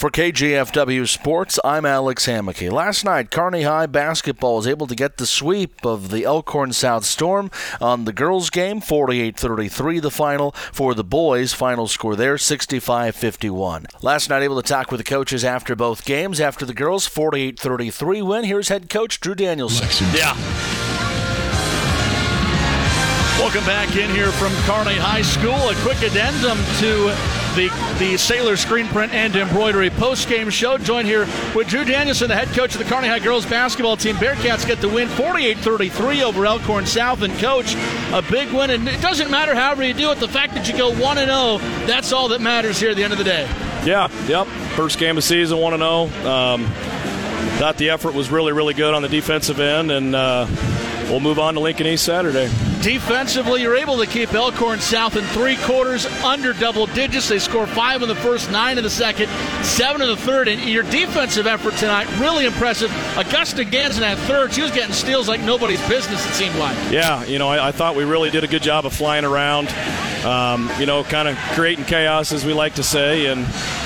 For KGFW Sports, I'm Alex Hammocky. Last night, Kearney High basketball was able to get the sweep of the Elkhorn South Storm on the girls' game, 48-33 the final. For the boys, final score there, 65-51. Last night, able to talk with the coaches after both games. After the girls' 48-33 win, here's head coach Drew Danielson. Yeah. Welcome back in here from Kearney High School. A quick addendum to the Sailor Screen Print and Embroidery post-game show. Joined here with Drew Danielson, the head coach of the Kearney High girls basketball team. Bearcats get the win 48-33 over Elkhorn South. And coach, a big win, and it doesn't matter however you do it. The fact that you go 1-0, that's all that matters here at the end of the day. Yeah, yep. First game of the season, 1-0. Thought the effort was really, really good on the defensive end, and we'll move on to Lincoln East Saturday. Defensively, you're able to keep Elkhorn South in three quarters under double digits. They score 5 in the first, 9 in the second, 7 in the third. And your defensive effort tonight, really impressive. Augusta Gans in that third, she was getting steals like nobody's business, it seemed like. Yeah, I thought we really did a good job of flying around, kind of creating chaos, as we like to say. And,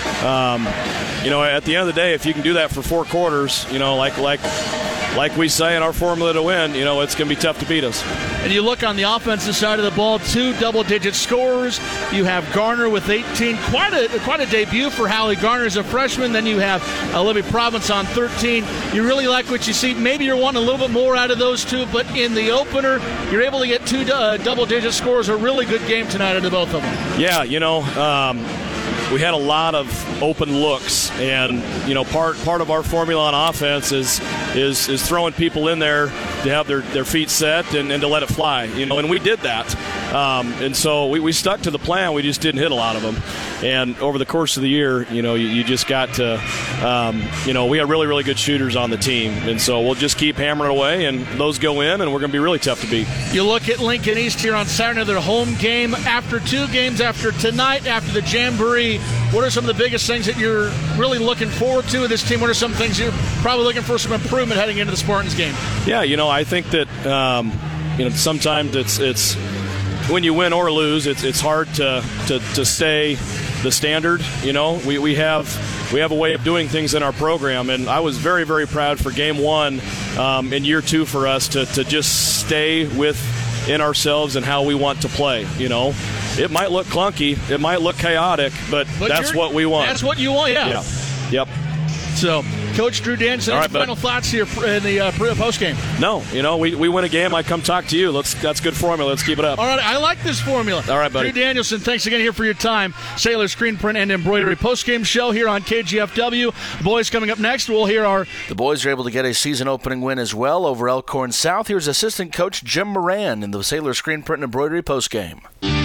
at the end of the day, if you can do that for 4 quarters, like we say in our formula to win, it's going to be tough to beat us. And you look on the offensive side of the ball, 2 double-digit scorers. You have Garner with 18. Quite a debut for Hallie Garner as a freshman. Then you have Olivia Province on 13. You really like what you see. Maybe you're wanting a little bit more out of those two, but in the opener, you're able to get 2 double-digit scores. A really good game tonight out of both of them. Yeah, we had a lot of open looks, and part of our formula on offense is throwing people in there to have their feet set and to let it fly. And we did that, and so we stuck to the plan. We just didn't hit a lot of them. And over the course of the year, you just got to, we had really, really good shooters on the team, and so we'll just keep hammering away, and those go in, and we're going to be really tough to beat. You look at Lincoln East here on Saturday, their home game. After 2 games, after tonight, after the Jamboree, what are some of the biggest things that you're really looking forward to with this team? What are some things you're probably looking for some improvement heading into the Spartans game? Yeah, I think that sometimes it's when you win or lose, it's hard to stay the standard. We have a way of doing things in our program, and I was very, very proud for game 1 in year 2 for us to just stay within ourselves and how we want to play. It might look clunky, it might look chaotic, but that's what we want. That's what you want, yeah. Yep. So, Coach Drew Danielson, final thoughts here in the postgame. No, we win a game, I come talk to you. That's good formula. Let's keep it up. All right, I like this formula. All right, buddy. Drew Danielson, thanks again here for your time. Sailor Screen Print and Embroidery postgame show here on KGFW. The boys coming up next. We'll hear The boys are able to get a season-opening win as well over Elkhorn South. Here's assistant coach Jim Moran in the Sailor Screen Print and Embroidery postgame.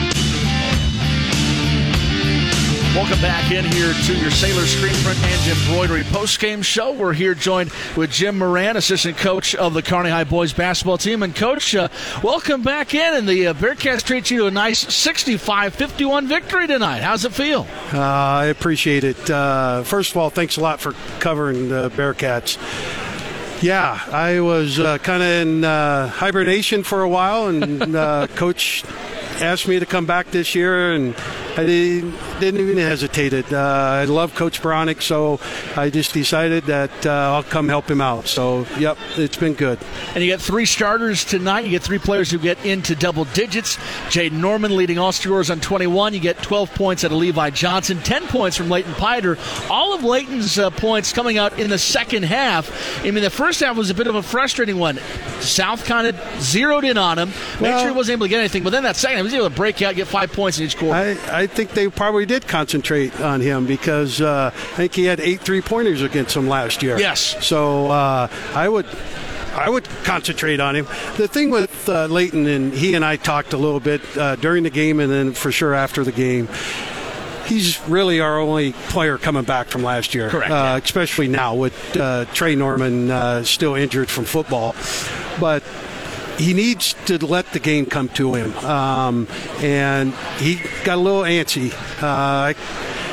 Welcome back in here to your Sailor Screen Print and Embroidery postgame show. We're here joined with Jim Moran, assistant coach of the Kearney High boys basketball team. And, Coach, welcome back in. And the Bearcats treat you to a nice 65-51 victory tonight. How's it feel? I appreciate it. First of all, thanks a lot for covering the Bearcats. Yeah, I was kind of in hibernation for a while, and Coach asked me to come back this year, and I didn't even hesitate. I love Coach Bronick, so I just decided that I'll come help him out. So, yep, it's been good. And you get 3 starters tonight. You get 3 players who get into double digits. Jaden Norman leading all scorers on 21. You get 12 points out of Levi Johnson, 10 points from Leighton Piter. All of Leighton's points coming out in the second half. I mean, the first half was a bit of a frustrating one. South kind of zeroed in on him. Make sure he wasn't able to get anything. But then that second, he was able to break out, get 5 points in each quarter. I think they probably did concentrate on him because I think he had 8 3-pointers against them last year. Yes. So I would concentrate on him. The thing with Leighton, and he and I talked a little bit during the game and then for sure after the game, he's really our only player coming back from last year. Correct. Especially now with Trey Norman still injured from football. But he needs to let the game come to him. And he got a little antsy.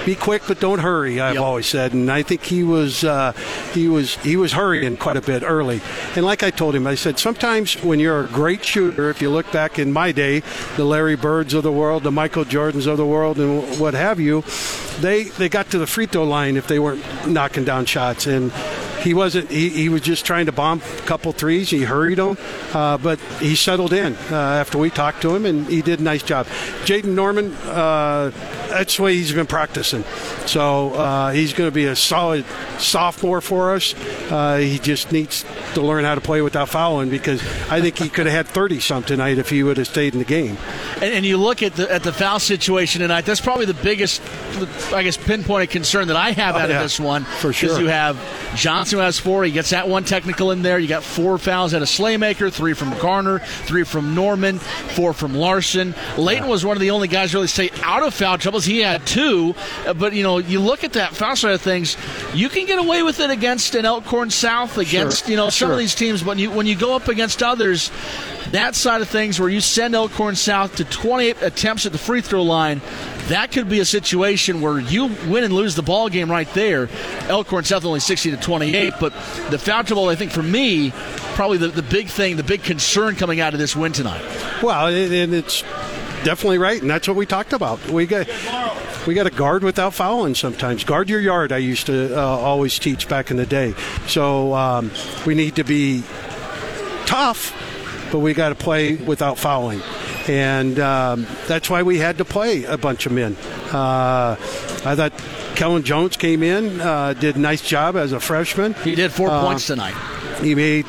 be quick, but don't hurry. I've always said, and I think he was hurrying quite a bit early. And like I told him, I said sometimes when you're a great shooter, if you look back in my day, the Larry Birds of the world, the Michael Jordans of the world, and what have you, they got to the free throw line if they weren't knocking down shots. And he wasn't. He was just trying to bomb a couple threes. He hurried them, but he settled in after we talked to him, and he did a nice job. Jaden Norman, that's the way he's been practicing. So he's going to be a solid sophomore for us. He just needs to learn how to play without fouling, because I think he could have had 30-some tonight if he would have stayed in the game. And you look at the foul situation tonight, that's probably the biggest, I guess, pinpointed concern that I have out of this one. For sure. Because you have Johnson who has 4. He gets that one technical in there. You got 4 fouls out of Slaymaker, 3 from Garner, 3 from Norman, 4 from Larson. Layton was one of the only guys really stay out of foul troubles. He had 2. But, you know, you look at that foul side of things, you can get away with it against an Elkhorn South, against, some of these teams. But when you go up against others, that side of things where you send Elkhorn South to 28 attempts at the free throw line, that could be a situation where you win and lose the ball game right there. Elkhorn South only 60-28, but the foul trouble, I think, for me, probably the big thing, the big concern coming out of this win tonight. Well, and it's definitely right, and that's what we talked about. We got to guard without fouling sometimes. Guard your yard, I used to always teach back in the day. So we need to be tough, but we got to play without fouling. And that's why we had to play a bunch of men. I thought Kellen Jones came in, did a nice job as a freshman. He did 4 points tonight. He made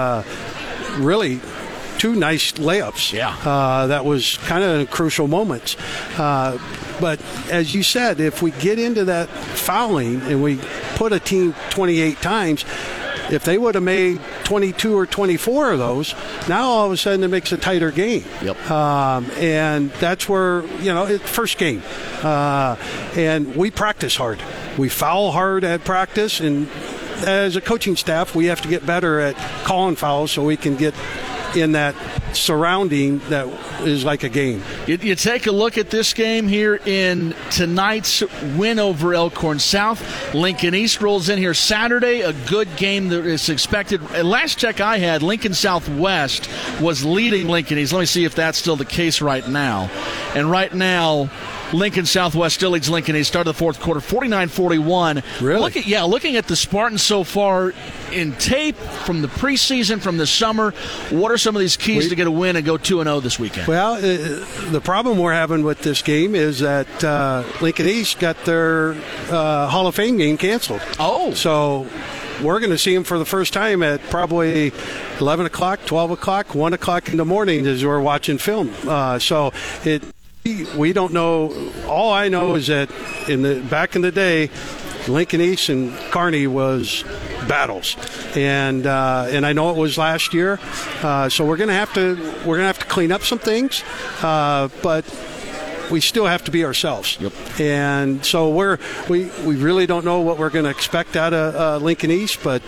really 2 nice layups. Yeah. That was kind of crucial moments. But as you said, if we get into that fouling and we put a team 28 times, if they would have made 22 or 24 of those, now all of a sudden it makes a tighter game. Yep. And that's where, first game. And we practice hard. We foul hard at practice, and as a coaching staff, we have to get better at calling fouls so we can get in that surrounding that is like a game. You take a look at this game here in tonight's win over Elkhorn South. Lincoln East rolls in here Saturday, a good game that is expected. Last check I had, Lincoln Southwest was leading Lincoln East. Let me see if that's still the case right now. And right now, Lincoln Southwest still leads Lincoln East. Start of the fourth quarter, 49-41. Really? Looking at the Spartans so far in tape from the preseason, from the summer, what are some of these keys to get a win and go 2-0 this weekend? Well, the problem we're having with this game is that Lincoln East got their Hall of Fame game canceled. Oh. So we're going to see them for the first time at probably 11 o'clock, 12 o'clock, 1 o'clock in the morning as we're watching film. We don't know. All I know is that back in the day, Lincoln East and Kearney was battles, and I know it was last year. So we're gonna have to clean up some things, but we still have to be ourselves. Yep. And so we really don't know what we're going to expect out of Lincoln East, but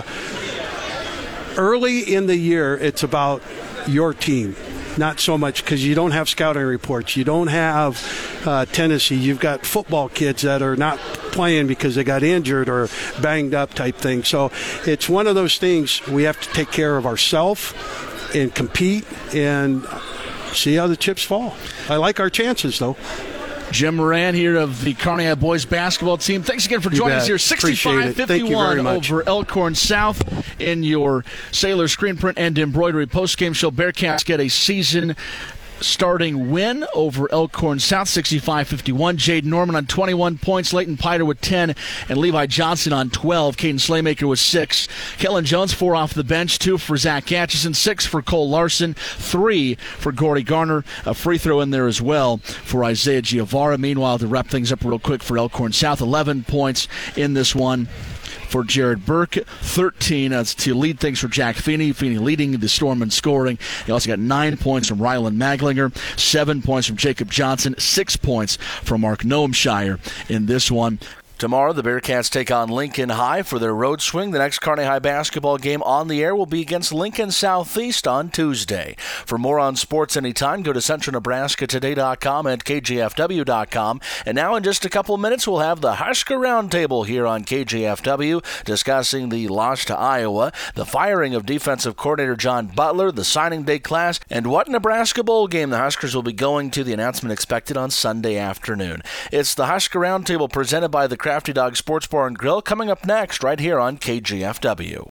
early in the year, it's about your team. Not so much because you don't have scouting reports. You don't have Tennessee. You've got football kids that are not playing because they got injured or banged up type thing. So it's one of those things we have to take care of ourselves and compete and see how the chips fall. I like our chances, though. Jim Moran here of the Kearney High boys basketball team. Thanks again for joining us here. 65-51 over Elkhorn South in your Sailor screen print and embroidery postgame show. Bearcats get a season starting win over Elkhorn South, 65-51. Jade Norman on 21 points, Leighton Piter with 10, and Levi Johnson on 12. Caden Slaymaker with 6. Kellen Jones, 4 off the bench, 2 for Zach Atchison, 6 for Cole Larson, 3 for Gordy Garner. A free throw in there as well for Isaiah Giovara. Meanwhile, to wrap things up real quick for Elkhorn South, 11 points in this one for Jared Burke, 13 to lead things for Jack Feeney. Feeney leading the Storm in scoring. He also got 9 points from Rylan Maglinger, 7 points from Jacob Johnson, 6 points from Mark Noemshire in this one. Tomorrow, the Bearcats take on Lincoln High for their road swing. The next Kearney High basketball game on the air will be against Lincoln Southeast on Tuesday. For more on sports anytime, go to CentralNebraskaToday.com and KGFW.com. And now in just a couple minutes, we'll have the Husker Roundtable here on KGFW discussing the loss to Iowa, the firing of defensive coordinator John Butler, the signing day class, and what Nebraska Bowl game the Huskers will be going to. The announcement expected on Sunday afternoon. It's the Husker Roundtable presented by the Crafty Dog Sports Bar and Grill, coming up next right here on KGFW.